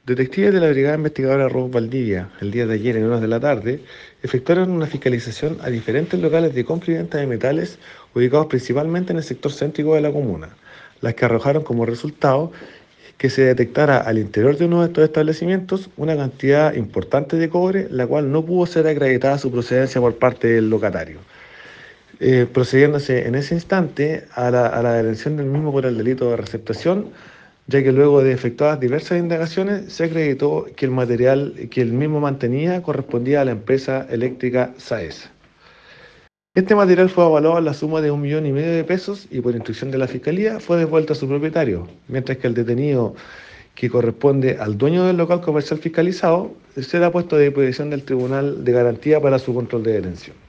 Detectives de la Brigada Investigadora Robos Valdivia, el día de ayer en horas de la tarde, efectuaron una fiscalización a diferentes locales de compra y venta de metales ubicados principalmente en el sector céntrico de la comuna, las que arrojaron como resultado que se detectara al interior de uno de estos establecimientos una cantidad importante de cobre, la cual no pudo ser acreditada su procedencia por parte del locatario, procediéndose en ese instante a la detención del mismo por el delito de receptación, ya que luego de efectuadas diversas indagaciones se acreditó que el material que el mismo mantenía correspondía a la empresa eléctrica SAES. Este material fue evaluado en la suma de 1,5 millones de pesos y por instrucción de la Fiscalía fue devuelto a su propietario, mientras que el detenido que corresponde al dueño del local comercial fiscalizado será puesto a disposición del Tribunal de Garantía para su control de detención.